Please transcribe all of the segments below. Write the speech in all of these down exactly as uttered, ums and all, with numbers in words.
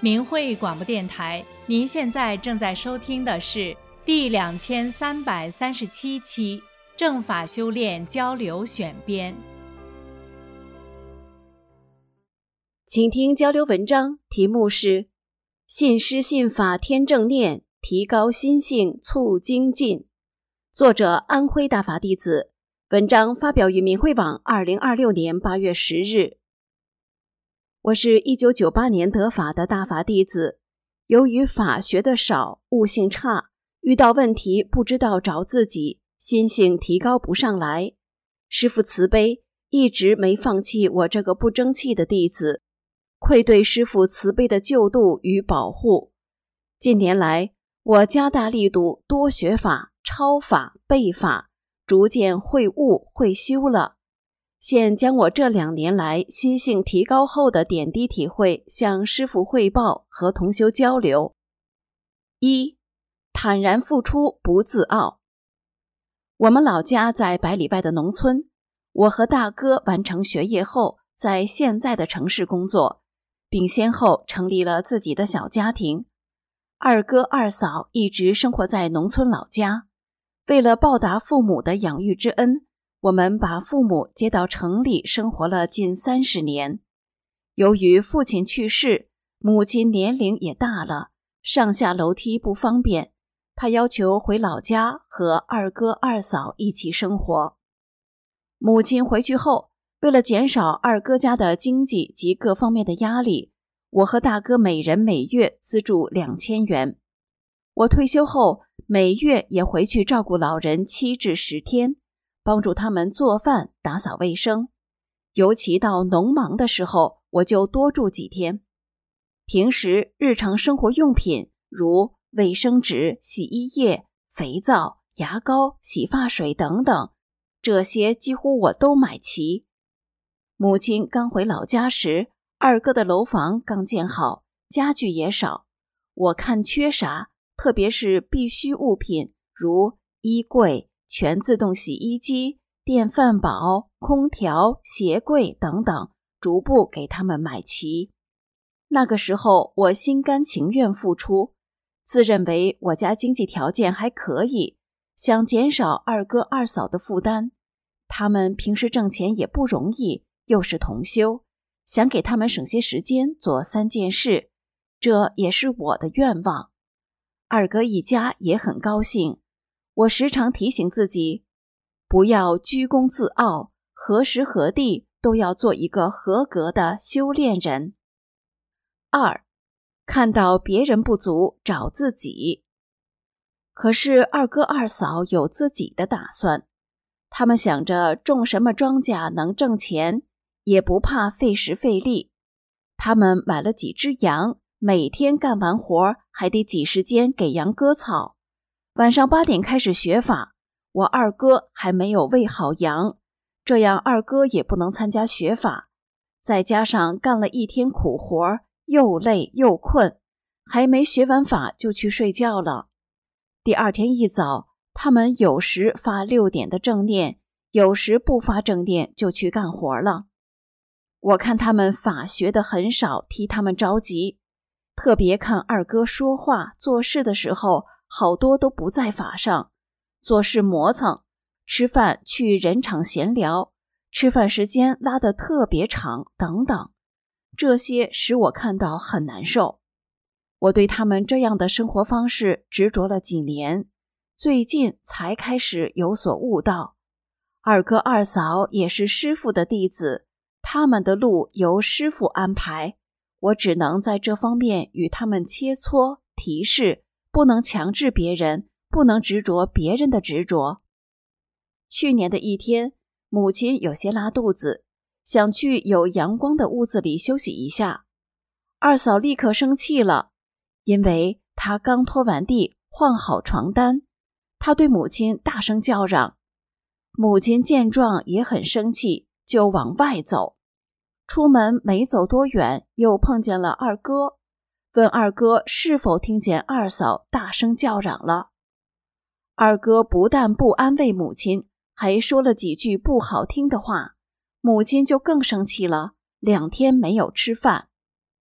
明慧广播电台，您现在正在收听的是第两千三百三十七期正法修炼交流选编。 请听交流文章，题目是信师信法天正念，提高心性促精进，作者安徽大法弟子，文章发表于明慧网二零二六年八月十日。我是一九九八年得法的大法弟子，由于法学的少，悟性差，遇到问题不知道找自己，心性提高不上来。师父慈悲，一直没放弃我这个不争气的弟子，愧对师父慈悲的救度与保护。近年来，我加大力度，多学法、抄法、背法，逐渐会悟会修了。现将我这两年来心性提高后的点滴体会向师父汇报和同修交流。一、坦然付出不自傲。我们老家在百里外的农村，我和大哥完成学业后，在现在的城市工作，并先后成立了自己的小家庭。二哥二嫂一直生活在农村老家，为了报答父母的养育之恩，我们把父母接到城里生活了近三十年。由于父亲去世，母亲年龄也大了，上下楼梯不方便，她要求回老家和二哥二嫂一起生活。母亲回去后，为了减少二哥家的经济及各方面的压力，我和大哥每人每月资助两千元。我退休后，每月也回去照顾老人七至十天，帮助他们做饭、打扫卫生。尤其到农忙的时候，我就多住几天。平时日常生活用品如卫生纸、洗衣液、肥皂、牙膏、洗发水等等，这些几乎我都买齐。母亲刚回老家时，二哥的楼房刚建好，家具也少，我看缺啥，特别是必需物品，如衣柜、全自动洗衣机、电饭煲、空调、鞋柜等等，逐步给他们买齐。那个时候我心甘情愿付出，自认为我家经济条件还可以，想减少二哥二嫂的负担。他们平时挣钱也不容易，又是同修，想给他们省些时间做三件事，这也是我的愿望。二哥一家也很高兴。我时常提醒自己，不要居功自傲，何时何地都要做一个合格的修炼人。二、看到别人不足，找自己。可是二哥二嫂有自己的打算，他们想着种什么庄稼能挣钱，也不怕费时费力。他们买了几只羊，每天干完活还得挤时间给羊割草。晚上八点开始学法，我二哥还没有喂好羊，这样二哥也不能参加学法。再加上干了一天苦活，又累又困，还没学完法就去睡觉了。第二天一早，他们有时发六点的正念，有时不发正念就去干活了。我看他们法学的很少，替他们着急，特别看二哥说话做事的时候，好多都不在法上，做事磨蹭，吃饭去人场闲聊，吃饭时间拉得特别长等等，这些使我看到很难受。我对他们这样的生活方式执着了几年，最近才开始有所悟道。二哥二嫂也是师父的弟子，他们的路由师父安排，我只能在这方面与他们切磋提示，不能强制别人，不能执着别人的执着。去年的一天，母亲有些拉肚子，想去有阳光的屋子里休息一下。二嫂立刻生气了，因为她刚拖完地，换好床单，她对母亲大声叫嚷。母亲见状也很生气，就往外走。出门没走多远，又碰见了二哥，问二哥是否听见二嫂大声叫嚷了。二哥不但不安慰母亲，还说了几句不好听的话，母亲就更生气了，两天没有吃饭。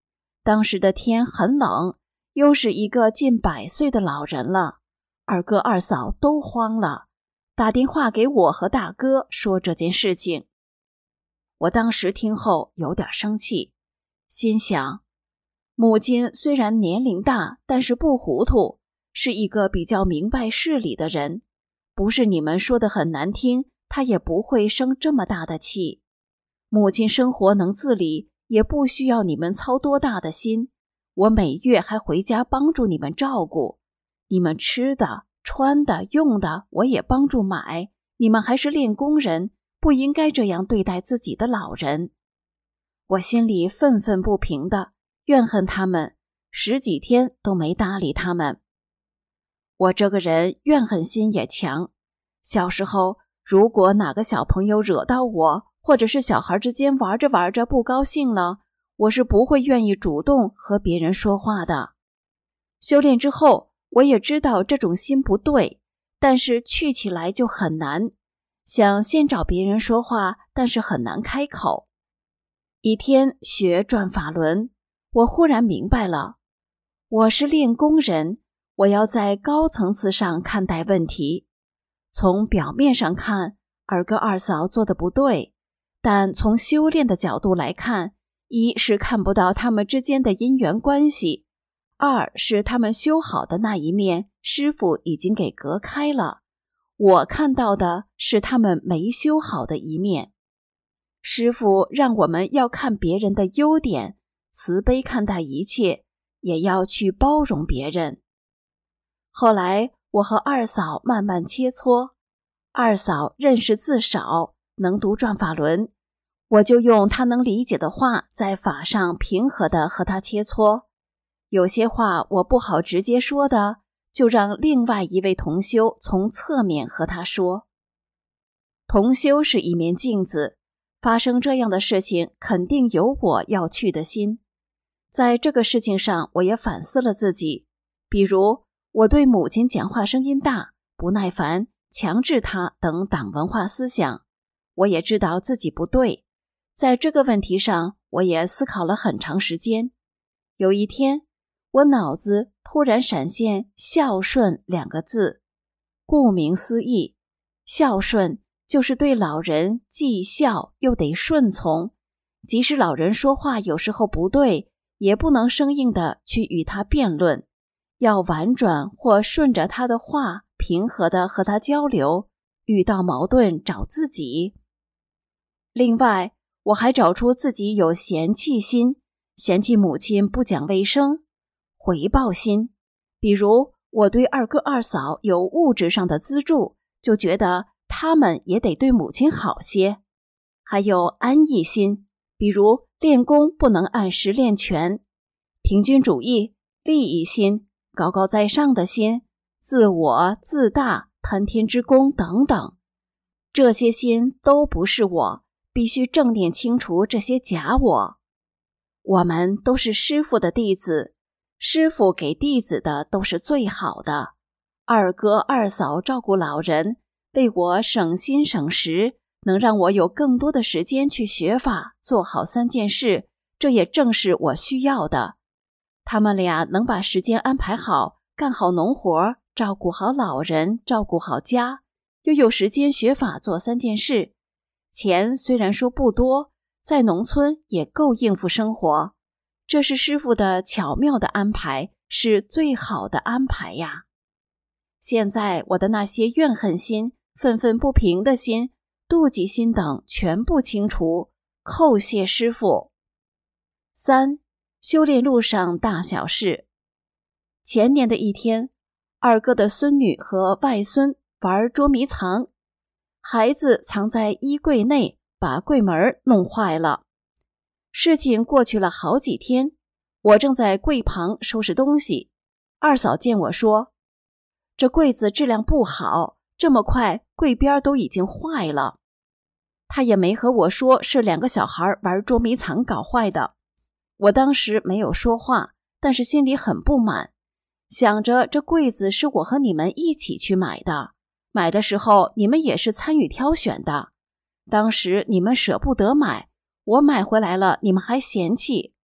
当时的天很冷，又是一个近百岁的老人了，二哥二嫂都慌了，打电话给我和大哥说这件事情。我当时听后有点生气，心想，母亲虽然年龄大，但是不糊涂，是一个比较明白事理的人，不是你们说的很难听，她也不会生这么大的气。母亲生活能自理，也不需要你们操多大的心，我每月还回家帮助你们照顾，你们吃的、穿的、用的我也帮助买，你们还是练工人，不应该这样对待自己的老人。我心里愤愤不平的，怨恨他们，十几天都没搭理他们。我这个人怨恨心也强，小时候如果哪个小朋友惹到我，或者是小孩之间玩着玩着不高兴了，我是不会愿意主动和别人说话的。修炼之后，我也知道这种心不对，但是去起来就很难，想先找别人说话，但是很难开口。一天学转法轮，我忽然明白了，我是练功人，我要在高层次上看待问题。从表面上看，二哥二嫂做的不对，但从修炼的角度来看，一是看不到他们之间的因缘关系，二是他们修好的那一面，师父已经给隔开了，我看到的是他们没修好的一面。师父让我们要看别人的优点，慈悲看待一切，也要去包容别人。后来我和二嫂慢慢切磋，二嫂认识字少，能读转法轮，我就用她能理解的话，在法上平和地和她切磋。有些话我不好直接说的，就让另外一位同修从侧面和她说。同修是一面镜子，发生这样的事情，肯定有我要去的心。在这个事情上，我也反思了自己，比如我对母亲讲话声音大、不耐烦、强制她等党文化思想，我也知道自己不对。在这个问题上，我也思考了很长时间。有一天，我脑子突然闪现孝顺两个字。顾名思义，孝顺就是对老人既孝又得顺从，即使老人说话有时候不对，也不能生硬地去与他辩论，要婉转或顺着他的话，平和地和他交流，遇到矛盾找自己。另外，我还找出自己有嫌弃心，嫌弃母亲不讲卫生；回报心，比如我对二哥二嫂有物质上的资助，就觉得他们也得对母亲好些；还有安逸心，比如练功不能按时练全；平均主义、利益心、高高在上的心、自我、自大、贪天之功等等。这些心都不是我，必须正念清除这些假我。我们都是师父的弟子，师父给弟子的都是最好的。二哥二嫂照顾老人，为我省心省时，能让我有更多的时间去学法，做好三件事，这也正是我需要的。他们俩能把时间安排好，干好农活，照顾好老人，照顾好家，又有时间学法做三件事。钱虽然说不多，在农村也够应付生活，这是师父的巧妙的安排，是最好的安排呀。现在我的那些怨恨心、愤愤不平的心、妒忌心等全部清除，叩谢师父。三、修炼路上大小事。前年的一天，二哥的孙女和外孙玩捉迷藏，孩子藏在衣柜内，把柜门弄坏了。事情过去了好几天，我正在柜旁收拾东西，二嫂见我说，这柜子质量不好，这么快柜边都已经坏了。她也没和我说是两个小孩玩捉迷藏搞坏的。我当时没有说话，但是心里很不满，想着这柜子是我和你们一起去买的，买的时候你们也是参与挑选的，当时你们舍不得买，我买回来了你们还嫌弃，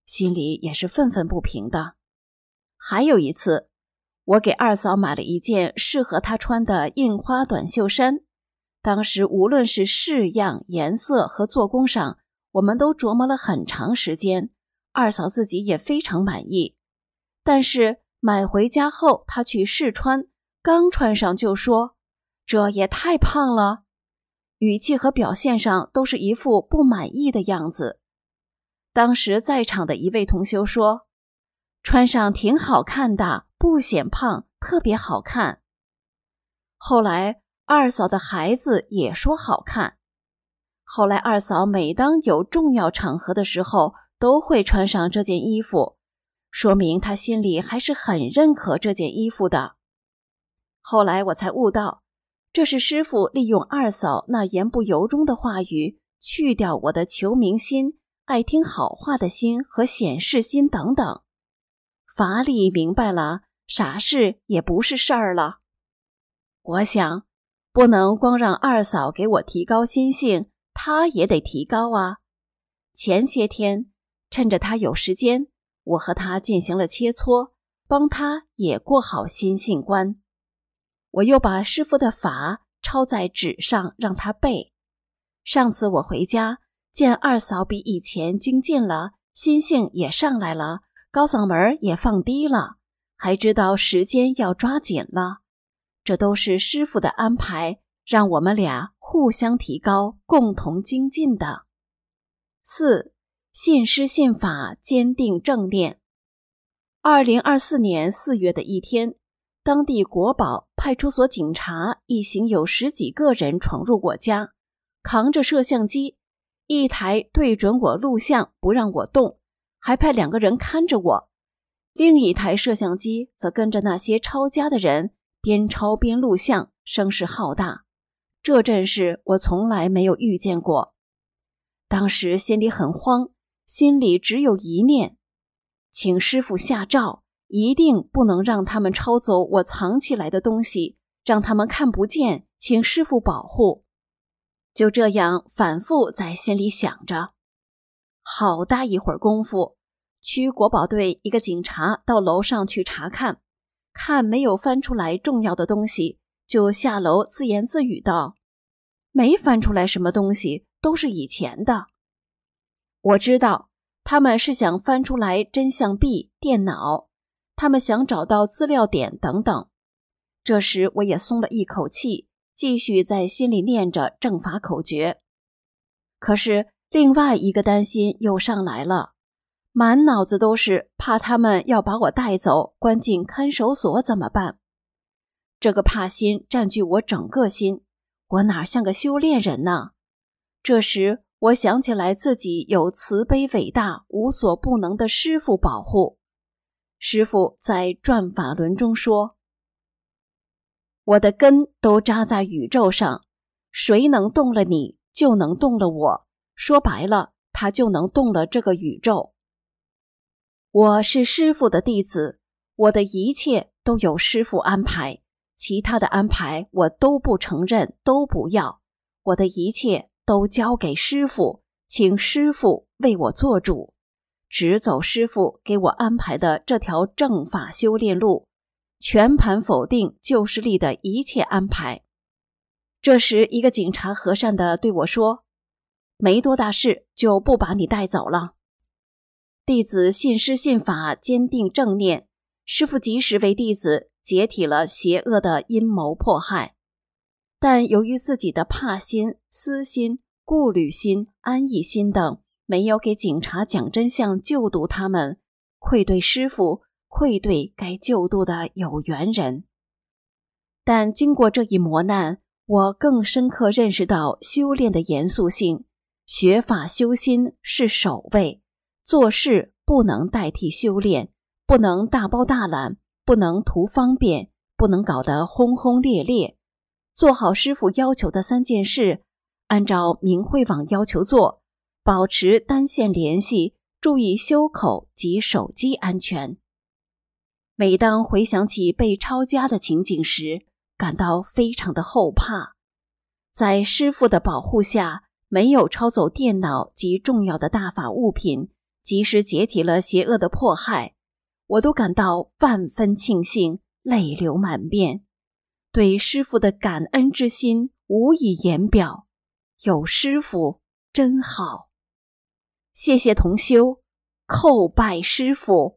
心里也是愤愤不平的。还有一次，我给二嫂买了一件适合她穿的印花短袖衫，当时无论是式样、颜色和做工上，我们都琢磨了很长时间，二嫂自己也非常满意。但是买回家后，她去试穿，刚穿上就说：“这也太胖了。”语气和表现上都是一副不满意的样子。当时在场的一位同修说：“穿上挺好看的，不显胖，特别好看。”后来二嫂的孩子也说好看。后来二嫂每当有重要场合的时候，都会穿上这件衣服，说明她心里还是很认可这件衣服的。后来我才悟到，这是师父利用二嫂那言不由衷的话语，去掉我的求名心、爱听好话的心和显示心等等。法理明白了，啥事也不是事儿了。我想，不能光让二嫂给我提高心性，她也得提高啊。前些天，趁着她有时间，我和她进行了切磋，帮她也过好心性关。我又把师父的法抄在纸上让她背。上次我回家，见二嫂比以前精进了，心性也上来了，高嗓门也放低了，还知道时间要抓紧了。这都是师父的安排，让我们俩互相提高，共同精进的。四、信师信法，坚定正念。二零二四年四月的一天，当地国保派出所警察一行有十几个人闯入我家，扛着摄像机，一台对准我录像不让我动，还派两个人看着我，另一台摄像机则跟着那些抄家的人边抄边录像，声势浩大。这阵势我从来没有遇见过。当时心里很慌，心里只有一念，请师父下诏，一定不能让他们抄走我藏起来的东西，让他们看不见，请师父保护。就这样反复在心里想着。好大一会儿功夫，区国保队一个警察到楼上去查看，看没有翻出来重要的东西，就下楼自言自语道：“没翻出来什么东西，都是以前的。”我知道他们是想翻出来真相币、电脑，他们想找到资料点等等。这时我也松了一口气，继续在心里念着正法口诀。可是另外一个担心又上来了，满脑子都是怕他们要把我带走，关进看守所怎么办？这个怕心占据我整个心，我哪像个修炼人呢？这时我想起来自己有慈悲伟大、无所不能的师父保护。师父在转法轮中说：“我的根都扎在宇宙上，谁能动了你，就能动了我。说白了，他就能动了这个宇宙。我是师父的弟子，我的一切都有师父安排，其他的安排我都不承认，都不要。我的一切都交给师父，请师父为我做主，只走师父给我安排的这条正法修炼路，全盘否定旧势力的一切安排。”这时一个警察和善地对我说：“没多大事，就不把你带走了。”弟子信师信法，坚定正念，师父及时为弟子解体了邪恶的阴谋迫害。但由于自己的怕心、私心、顾虑心、安逸心等，没有给警察讲真相，救度他们，愧对师父，愧对该救度的有缘人。但经过这一磨难，我更深刻认识到修炼的严肃性，学法修心是首位，做事不能代替修炼，不能大包大揽，不能图方便，不能搞得轰轰烈烈。做好师父要求的三件事，按照明慧网要求做，保持单线联系，注意修口及手机安全。每当回想起被抄家的情景时，感到非常的后怕。在师父的保护下，没有抄走电脑及重要的大法物品， 及时解体了邪恶的迫害，我都感到万分庆幸，泪流满面，对师父的感恩之心无以言表。有师父真好，谢谢同修，叩拜师父。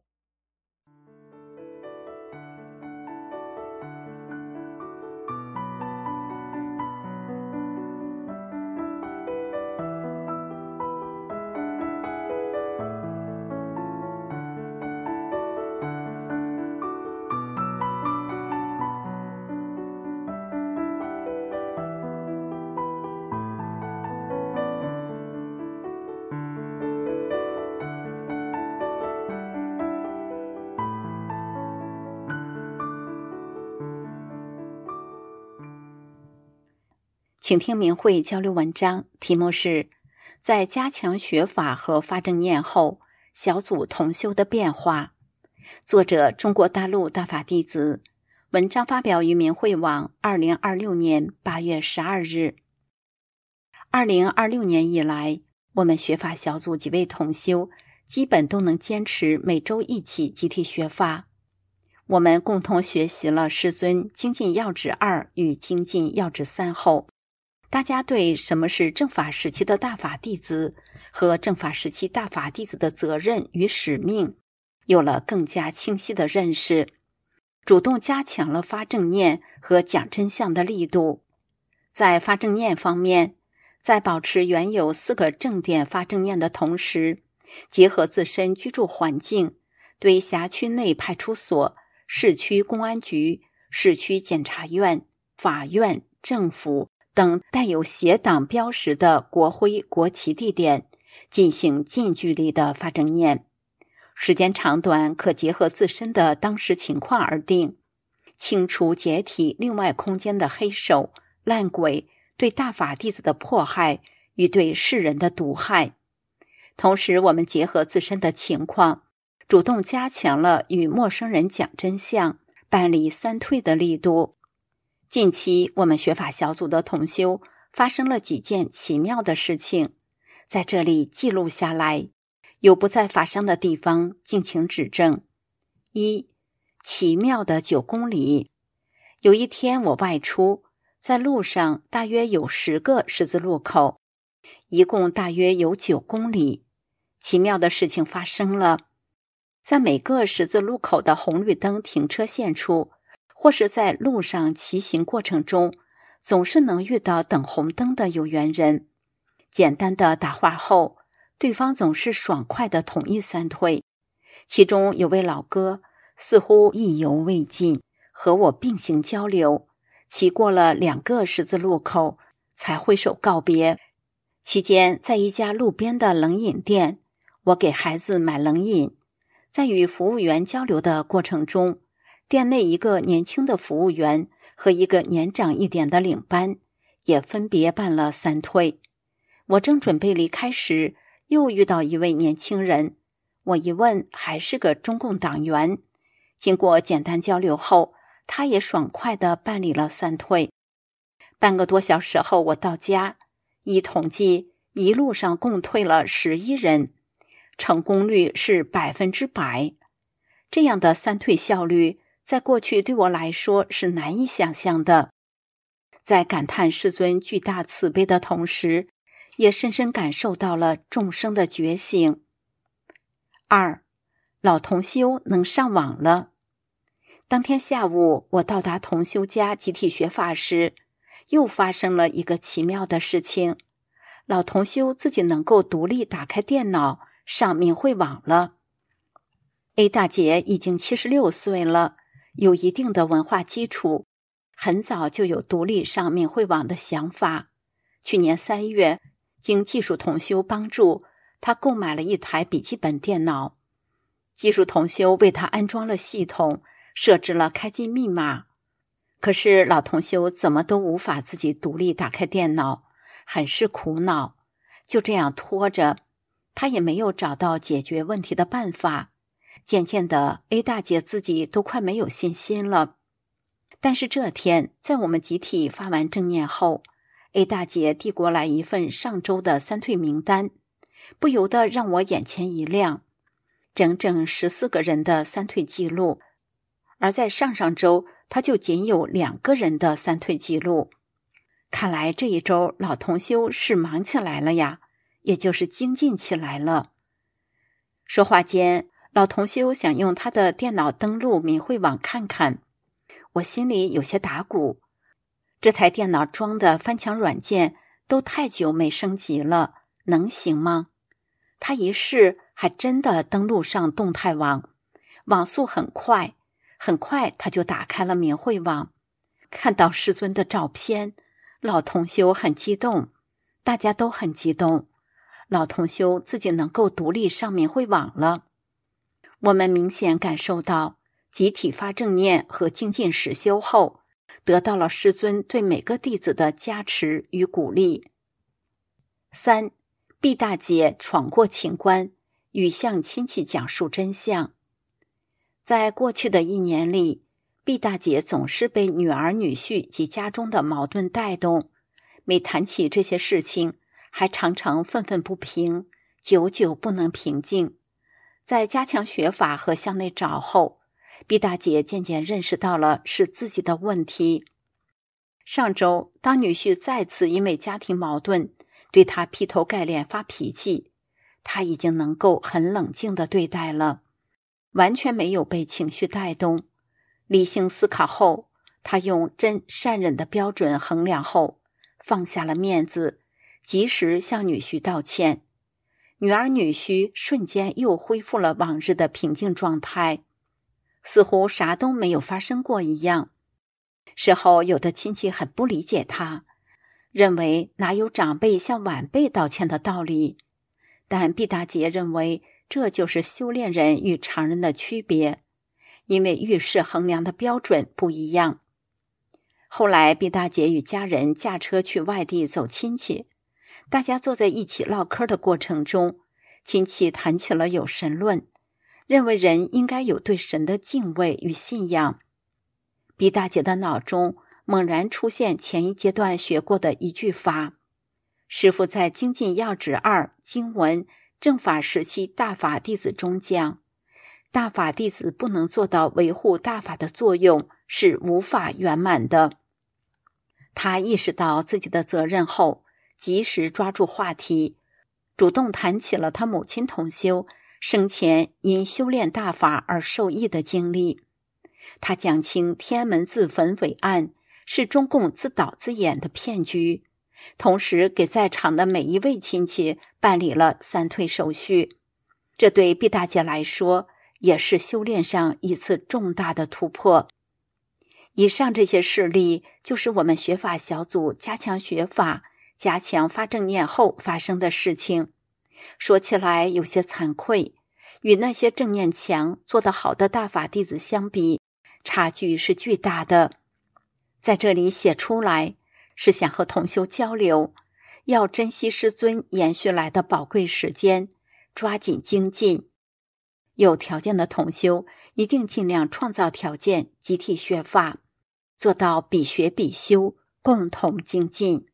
请听明慧交流文章，题目是在加强学法和发正念后，小组同修的变化。作者中国大陆大法弟子，文章发表于明慧网二零二六年八月十二日。二零二六年以来，我们学法小组几位同修基本都能坚持每周一起集体学法。我们共同学习了师尊精进要旨二与精进要旨三后，大家对什么是正法时期的大法弟子和正法时期大法弟子的责任与使命有了更加清晰的认识，主动加强了发正念和讲真相的力度。在发正念方面，在保持原有四个正点发正念的同时，结合自身居住环境，对辖区内派出所、市区公安局、市区检察院、法院、政府等带有邪党标识的国徽国旗地点进行近距离的发正念，时间长短可结合自身的当时情况而定，清除解体另外空间的黑手烂鬼对大法弟子的迫害与对世人的毒害。同时，我们结合自身的情况，主动加强了与陌生人讲真相、办理三退的力度。近期我们学法小组的同修发生了几件奇妙的事情，在这里记录下来，有不在法上的地方敬请指正。一、奇妙的九公里。有一天我外出，在路上大约有十个十字路口，一共大约有九公里。奇妙的事情发生了，在每个十字路口的红绿灯停车线处，或是在路上骑行过程中，总是能遇到等红灯的有缘人。简单的打话后，对方总是爽快地同意三退。其中有位老哥似乎意犹未尽，和我并行交流，骑过了两个十字路口才挥手告别。期间在一家路边的冷饮店，我给孩子买冷饮。在与服务员交流的过程中，店内一个年轻的服务员和一个年长一点的领班也分别办了三退。我正准备离开时，又遇到一位年轻人，我一问还是个中共党员。经过简单交流后，他也爽快地办理了三退。半个多小时后我到家，依统计一路上共退了十一人，成功率是百分之百。这样的三退效率在过去对我来说是难以想象的。在感叹世尊巨大慈悲的同时，也深深感受到了众生的觉醒。二、老同修能上网了。当天下午我到达同修家集体学法时，又发生了一个奇妙的事情。老同修自己能够独立打开电脑上明慧网了。A 大姐已经七十六岁了，有一定的文化基础，很早就有独立上明慧网的想法。去年三月，经技术同修帮助，她购买了一台笔记本电脑。技术同修为她安装了系统，设置了开机密码。可是老同修怎么都无法自己独立打开电脑，很是苦恼。就这样拖着，她也没有找到解决问题的办法。渐渐的 A 大姐自己都快没有信心了。但是这天在我们集体发完正念后， A 大姐递过来一份上周的三退名单，不由得让我眼前一亮。 整整十四个人的三退记录，而在上上周他就仅有两个人的三退记录。看来这一周老同修是忙起来了呀，也就是精进起来了。说话间，老同修想用他的电脑登录明慧网看看，我心里有些打鼓，这台电脑装的翻墙软件都太久没升级了，能行吗？他一试，还真的登录上动态网，网速很快，很快他就打开了明慧网，看到师尊的照片，老同修很激动，大家都很激动，老同修自己能够独立上明慧网了。我们明显感受到集体发正念和精进实修后，得到了师尊对每个弟子的加持与鼓励。三，毕大姐闯过情关，与向亲戚讲述真相。在过去的一年里，毕大姐总是被女儿女婿及家中的矛盾带动，每谈起这些事情，还常常愤愤不平，久久不能平静。在加强学法和向内找后，毕大姐渐渐认识到了是自己的问题。上周，当女婿再次因为家庭矛盾对她劈头盖脸发脾气，她已经能够很冷静地对待了，完全没有被情绪带动。理性思考后，她用真善忍的标准衡量后，放下了面子，及时向女婿道歉。女儿女婿瞬间又恢复了往日的平静状态，似乎啥都没有发生过一样。事后有的亲戚很不理解他，认为哪有长辈向晚辈道歉的道理，但毕大姐认为这就是修炼人与常人的区别，因为遇事衡量的标准不一样。后来毕大姐与家人驾车去外地走亲戚，大家坐在一起唠嗑的过程中，亲戚谈起了有神论，认为人应该有对神的敬畏与信仰。毕大姐的脑中猛然出现前一阶段学过的一句法，师父在精进要旨二经文正法时期大法弟子中讲，大法弟子不能做到维护大法的作用，是无法圆满的。他意识到自己的责任后，及时抓住话题，主动谈起了他母亲同修生前因修炼大法而受益的经历。他讲清天安门自焚伪案是中共自导自演的骗局，同时给在场的每一位亲戚办理了三退手续。这对毕大姐来说也是修炼上一次重大的突破。以上这些事例就是我们学法小组加强学法加强发正念后发生的事情。说起来有些惭愧，与那些正念强做得好的大法弟子相比，差距是巨大的。在这里写出来，是想和同修交流，要珍惜师尊延续来的宝贵时间，抓紧精进。有条件的同修一定尽量创造条件，集体学法，做到比学比修，共同精进。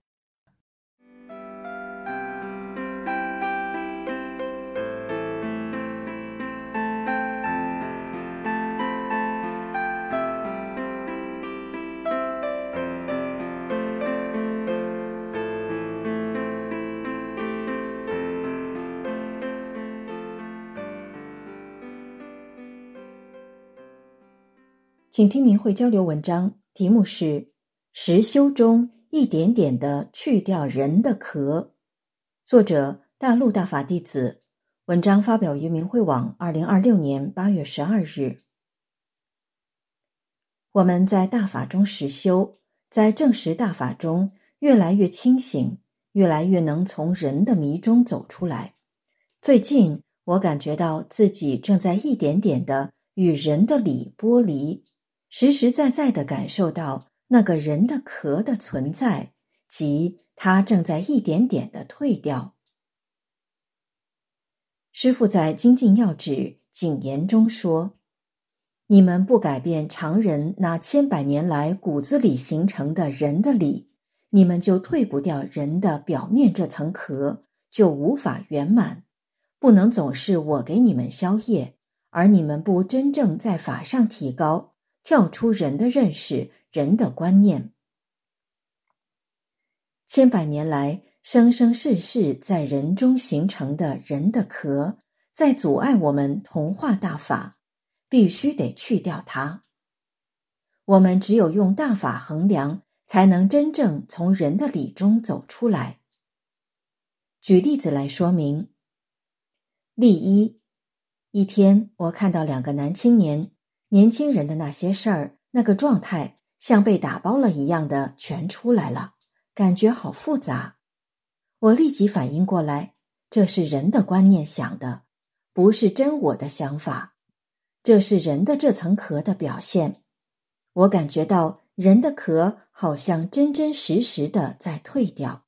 请听明慧交流文章，题目是实修中一点点地去掉人的壳，作者大陆大法弟子，文章发表于明慧网二零二六年八月十二日。我们在大法中实修，在正实大法中越来越清醒，越来越能从人的迷中走出来。最近我感觉到自己正在一点点地与人的理剥离，实实在在地感受到那个人的壳的存在，即它正在一点点地退掉。师父在精进要旨谨言中说，你们不改变常人那千百年来骨子里形成的人的理，你们就退不掉人的表面这层壳，就无法圆满。 不能总是我给你们消业，而你们不真正在法上提高，跳出人的认识、人的观念。千百年来，生生世世在人中形成的人的壳，在阻碍我们同化大法，必须得去掉它。我们只有用大法衡量，才能真正从人的理中走出来。举例子来说明。例一，一天我看到两个男青年，年轻人的那些事儿，那个状态像被打包了一样的全出来了，感觉好复杂。我立即反应过来，这是人的观念想的，不是真我的想法，这是人的这层壳的表现。我感觉到人的壳好像真真实实的在退掉。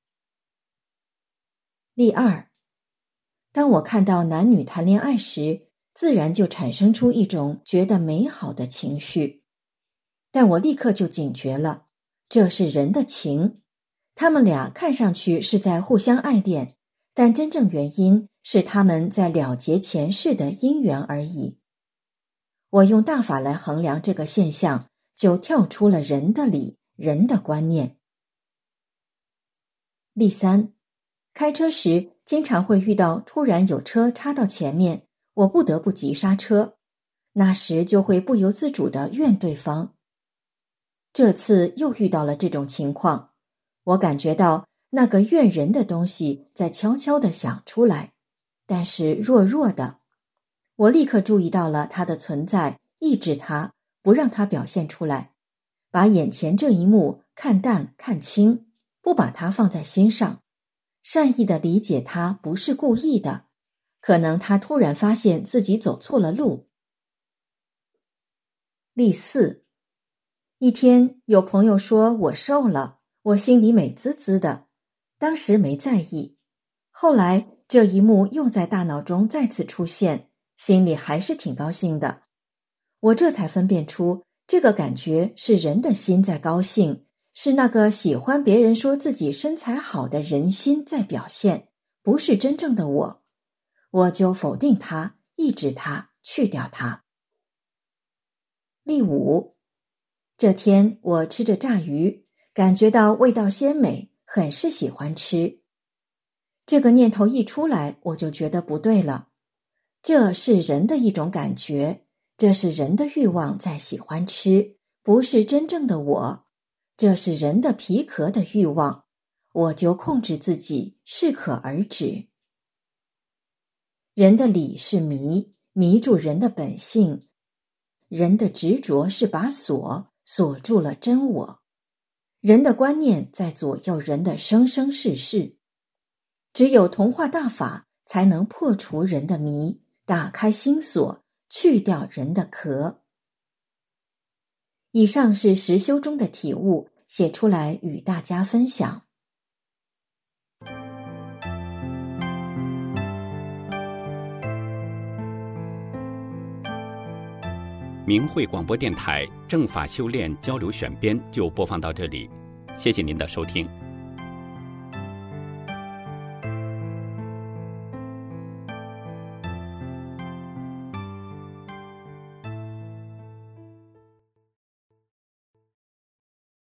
例二，当我看到男女谈恋爱时，自然就产生出一种觉得美好的情绪，但我立刻就警觉了，这是人的情，他们俩看上去是在互相爱恋，但真正原因是他们在了结前世的因缘而已。我用大法来衡量这个现象，就跳出了人的理、人的观念。例三，开车时经常会遇到突然有车插到前面，我不得不急刹车，那时就会不由自主地怨对方。这次又遇到了这种情况，我感觉到那个怨人的东西在悄悄地想出来，但是弱弱的。我立刻注意到了它的存在，抑制它，不让它表现出来，把眼前这一幕看淡看清，不把它放在心上，善意地理解它不是故意的，可能他突然发现自己走错了路。例四，一天有朋友说我瘦了，我心里美滋滋的，当时没在意，后来这一幕又在大脑中再次出现，心里还是挺高兴的。我这才分辨出，这个感觉是人的心在高兴，是那个喜欢别人说自己身材好的人心在表现，不是真正的我。我就否定它，抑制它，去掉它。例五，这天我吃着炸鱼，感觉到味道鲜美，很是喜欢吃。这个念头一出来，我就觉得不对了。这是人的一种感觉，这是人的欲望在喜欢吃，不是真正的我。这是人的皮壳的欲望，我就控制自己，适可而止。人的理是迷，迷住人的本性，人的执着是把锁，锁住了真我。人的观念在左右人的生生世世，只有同化大法才能破除人的迷，打开心锁，去掉人的壳。以上是实修中的体悟，写出来与大家分享。 明慧广播电台正法修炼交流选编就播放到这里，谢谢您的收听。